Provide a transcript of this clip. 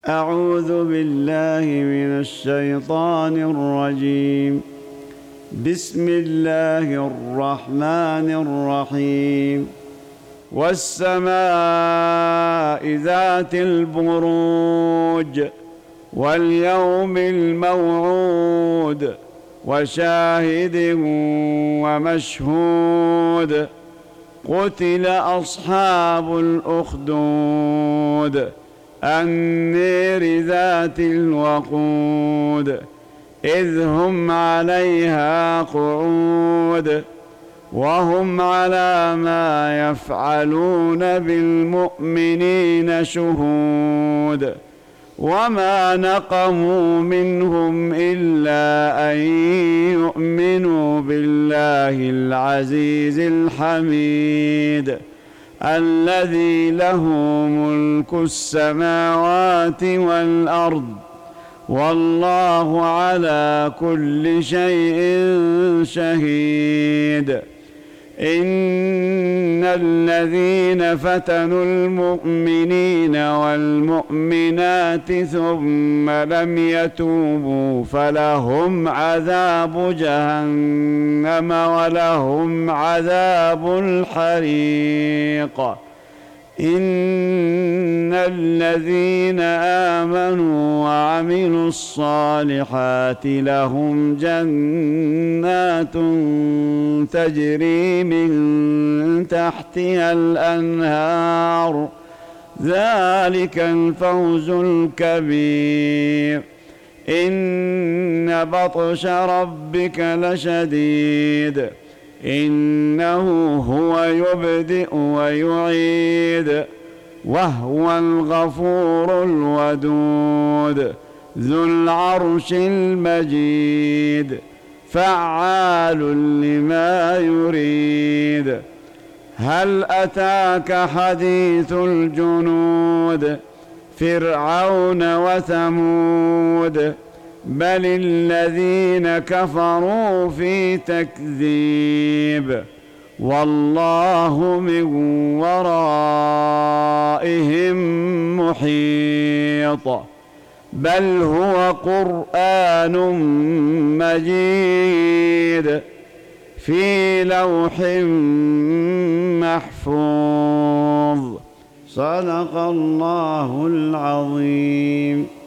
أعوذ بالله من الشيطان الرجيم. بسم الله الرحمن الرحيم. والسماء ذات البروج واليوم الموعود وشاهد ومشهود. قتل أصحاب الأخدود النير ذات الوقود إذ هم عليها قعود وهم على ما يفعلون بالمؤمنين شهود. وما نقموا منهم إلا أن يؤمنوا بالله العزيز الحميد الذي له ملك السماوات والأرض والله على كل شيء شهيد. إن الذين فتنوا المؤمنين والمؤمنات ثم لم يتوبوا فلهم عذاب جهنم ولهم عذاب الحريق. إن الذين آمنوا وعملوا الصالحات لهم جنات تجري من تحتها الأنهار ذلك الفوز الكبير. إن بطش ربك لشديد إنه هو يبدئ ويعيد وهو الغفور الودود ذو العرش المجيد فعال لما يريد. هل أتاك حديث الجنود فرعون وثمود بل الذين كفروا في تكذيب والله من ورائهم محيط. بل هو قرآن مجيد في لوح محفوظ. صدق الله العظيم.